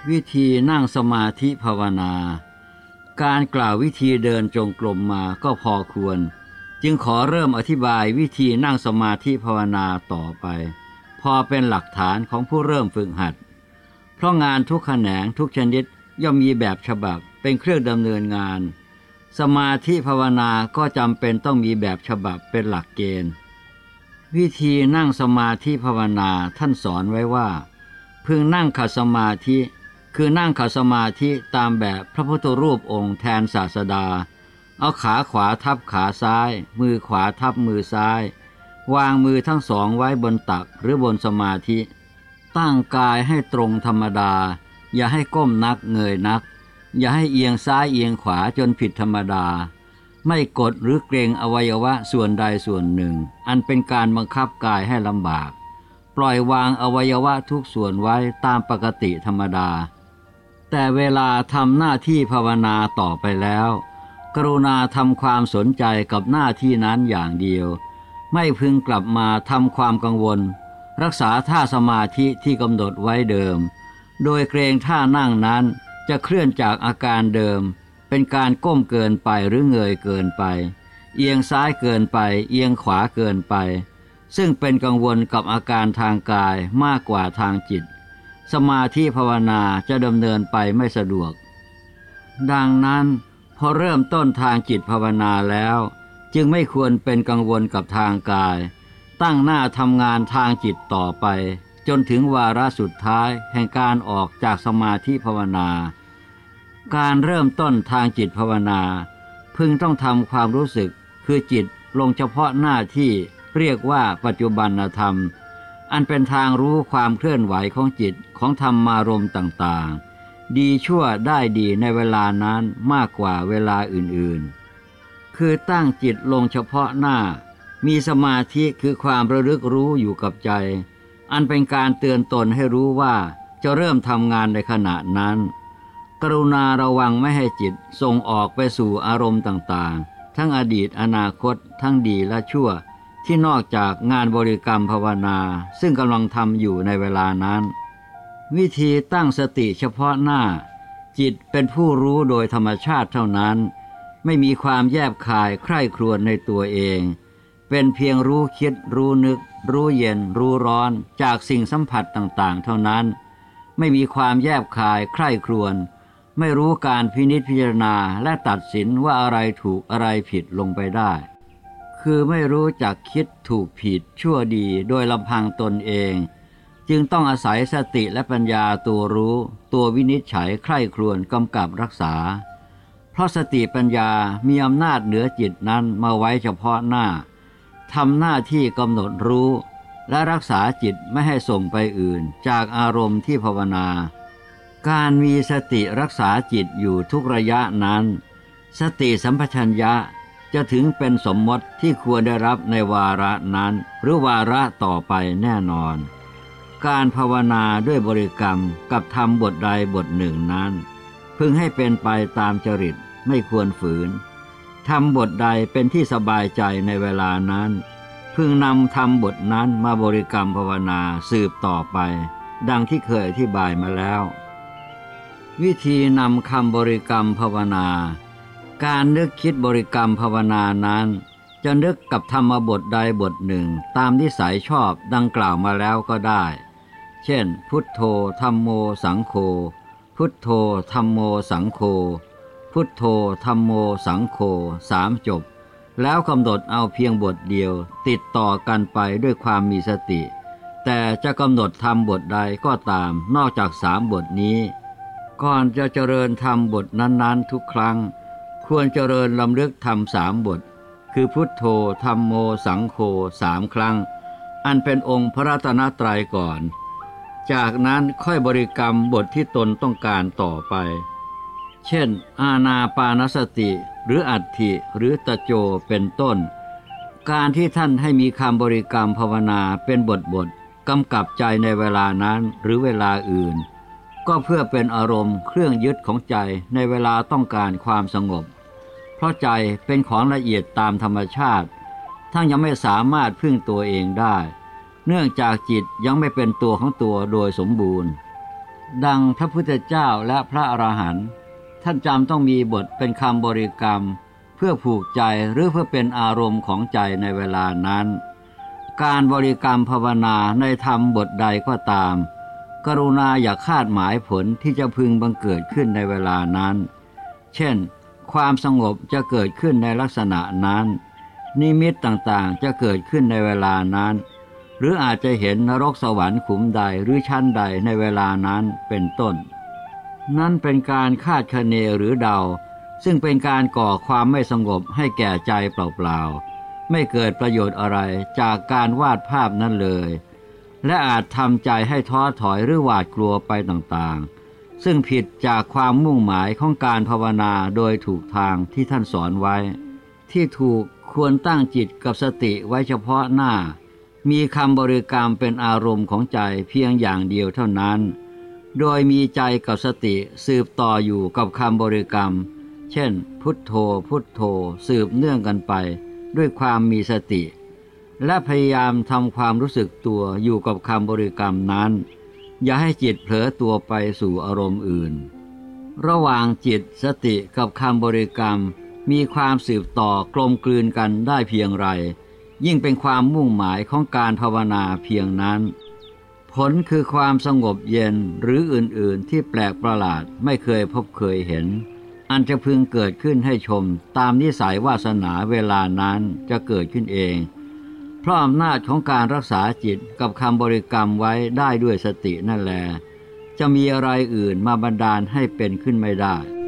วิธีนั่งสมาธิภาวนาการกล่าววิธีเดินจงกรมมาก็พอควรจึงขอเริ่มอธิบายวิธีนั่งสมาธิภาวนาต่อไปพอเป็นหลักฐานของผู้เริ่มฝึกหัดเพราะงานทุกแขนงทุกชนิดย่อมมีแบบฉบับเป็นเครื่องดำเนินงานสมาธิภาวนาก็จำเป็นต้องมีแบบฉบับเป็นหลักเกณฑ์วิธีนั่งสมาธิภาวนาท่านสอนไว้ว่าพึงนั่งขัดสมาธิคือนั่งขัดสมาธิตามแบบพระพุทธรูปองค์แทนศาสดาเอาขาขวาทับขาซ้ายมือขวาทับมือซ้ายวางมือทั้งสองไว้บนตักหรือบนสมาธิตั้งกายให้ตรงธรรมดาอย่าให้ก้มนักเงยนักอย่าให้เอียงซ้ายเอียงขวาจนผิดธรรมดาไม่กดหรือเกรงอวัยวะส่วนใดส่วนหนึ่งอันเป็นการบังคับกายให้ลำบากปล่อยวางอวัยวะทุกส่วนไว้ตามปกติธรรมดาแต่เวลาทำหน้าที่ภาวนาต่อไปแล้วกรุณาทำความสนใจกับหน้าที่นั้นอย่างเดียวไม่พึงกลับมาทำความกังวลรักษาท่าสมาธิที่กำหนดไว้เดิมโดยเกรงท่านั่งนั้นจะเคลื่อนจากอาการเดิมเป็นการก้มเกินไปหรือเงยเกินไปเอียงซ้ายเกินไปเอียงขวาเกินไปซึ่งเป็นกังวลกับอาการทางกายมากกว่าทางจิตสมาธิภาวนาจะดำเนินไปไม่สะดวกดังนั้นพอเริ่มต้นทางจิตภาวนาแล้วจึงไม่ควรเป็นกังวลกับทางกายตั้งหน้าทำงานทางจิตต่อไปจนถึงวาระสุดท้ายแห่งการออกจากสมาธิภาวนาการเริ่มต้นทางจิตภาวนาพึงต้องทำความรู้สึกคือจิตลงเฉพาะหน้าที่เรียกว่าปัจจุบันธรรมอันเป็นทางรู้ความเคลื่อนไหวของจิตของธรรมารมณ์ต่างๆดีชั่วได้ดีในเวลานั้นมากกว่าเวลาอื่นๆคือตั้งจิตลงเฉพาะหน้ามีสมาธิคือความระลึกรู้อยู่กับใจอันเป็นการเตือนตนให้รู้ว่าจะเริ่มทำงานในขณะนั้นกรุณาระวังไม่ให้จิตส่งออกไปสู่อารมณ์ต่างๆทั้งอดีตอนาคตทั้งดีและชั่วที่นอกจากงานบริกรรมภาวนาซึ่งกำลังทำอยู่ในเวลานั้นวิธีตั้งสติเฉพาะหน้าจิตเป็นผู้รู้โดยธรรมชาติเท่านั้นไม่มีความแยบคายใคร่ครวญในตัวเองเป็นเพียงรู้คิดรู้นึกรู้เย็นรู้ร้อนจากสิ่งสัมผัสต่างๆเท่านั้นไม่มีความแยบคายใคร่ครวญไม่รู้การพินิจพิจารณาและตัดสินว่าอะไรถูกอะไรผิดลงไปได้คือไม่รู้จักคิดถูกผิดชั่วดีโดยลำพังตนเองจึงต้องอาศัยสติและปัญญาตัวรู้ตัววินิจฉัยใคร่ครวญกำกับรักษาเพราะสติปัญญามีอำนาจเหนือจิตนั้นมาไว้เฉพาะหน้าทำหน้าที่กำหนดรู้และรักษาจิตไม่ให้ส่งไปอื่นจากอารมณ์ที่ภาวนาการมีสติรักษาจิตอยู่ทุกระยะนั้นสติสัมปชัญญะจะถึงเป็นสมมติที่ควรได้รับในวาระนั้นหรือวาระต่อไปแน่นอนการภาวนาด้วยบริกรรมกับทำบทใดบทหนึ่งนั้นพึงให้เป็นไปตามจริตไม่ควรฝืนทำบทใดเป็นที่สบายใจในเวลานั้นพึงนำทำบทนั้นมาบริกรรมภาวนาสืบต่อไปดังที่เคยอธิบายมาแล้ววิธีนำคำบริกรรมภาวนาการนึกคิดบริกรรมภาวนานั้นจะนึกกับธรรมบทใดบทหนึ่งตามนิสัยชอบดังกล่าวมาแล้วก็ได้เช่นพุทโธธัมโมสังโฆพุทโธธัมโมสังโฆพุทโธธัมโมสังโฆ3จบแล้วกำหนดเอาเพียงบทเดียวติดต่อกันไปด้วยความมีสติแต่จะกำหนดทำบทใดก็ตามนอกจาก3บทนี้ก่อนจะเจริญทำบทนั้นๆทุกครั้งควรเจริญลำลึกทำ3บทคือพุทโธธัมโมสังโฆ3ครั้งอันเป็นองค์พระรัตนตรัยก่อนจากนั้นค่อยบริกรรมบทที่ตนต้องการต่อไปเช่นอานาปานสติหรืออัตถิหรือตโจเป็นต้นการที่ท่านให้มีคำบริกรรมภาวนาเป็นบทกำกับใจในเวลานั้นหรือเวลาอื่นก็เพื่อเป็นอารมณ์เครื่องยึดของใจในเวลาต้องการความสงบเพราะใจเป็นของละเอียดตามธรรมชาติทั้งยังไม่สามารถพึ่งตัวเองได้เนื่องจากจิตยังไม่เป็นตัวของตัวโดยสมบูรณ์ดังพระพุทธเจ้าและพระอรหันต์ท่านจำต้องมีบทเป็นคำบริกรรมเพื่อผูกใจหรือเพื่อเป็นอารมณ์ของใจในเวลานั้นการบริกรรมภาวนาในธรรมบทใดก็ตามกรุณาอย่าคาดหมายผลที่จะพึงบังเกิดขึ้นในเวลานั้นเช่นความสงบจะเกิดขึ้นในลักษณะนั้นนิมิตต่างๆจะเกิดขึ้นในเวลานั้นหรืออาจจะเห็นนรกสวรรค์ขุมใดหรือชั้นใดในเวลานั้นเป็นต้นนั่นเป็นการคาดคะเนหรือเดาซึ่งเป็นการก่อความไม่สงบให้แก่ใจเปล่าๆไม่เกิดประโยชน์อะไรจากการวาดภาพนั้นเลยและอาจทำใจให้ท้อถอยหรือหวาดกลัวไปต่างๆซึ่งผิดจากความมุ่งหมายของการภาวนาโดยถูกทางที่ท่านสอนไว้ที่ถูกควรตั้งจิตกับสติไว้เฉพาะหน้ามีคำบริกรรมเป็นอารมณ์ของใจเพียงอย่างเดียวเท่านั้นโดยมีใจกับสติสืบต่ออยู่กับคำบริกรรมเช่นพุทโธพุทโธสืบเนื่องกันไปด้วยความมีสติและพยายามทำความรู้สึกตัวอยู่กับคำบริกรรมนั้นอย่าให้จิตเผลอตัวไปสู่อารมณ์อื่นระหว่างจิตสติกับคำบริกรรมมีความสืบต่อกลมกลืนกันได้เพียงไรยิ่งเป็นความมุ่งหมายของการภาวนาเพียงนั้นผลคือความสงบเย็นหรืออื่นๆที่แปลกประหลาดไม่เคยพบเคยเห็นอันจะพึงเกิดขึ้นให้ชมตามนิสัยวาสนาเวลานั้นจะเกิดขึ้นเองเพราะอำนาจของการรักษาจิตกับคำบริกรรมไว้ได้ด้วยสตินั่นแลจะมีอะไรอื่นมาบันดาลให้เป็นขึ้นไม่ได้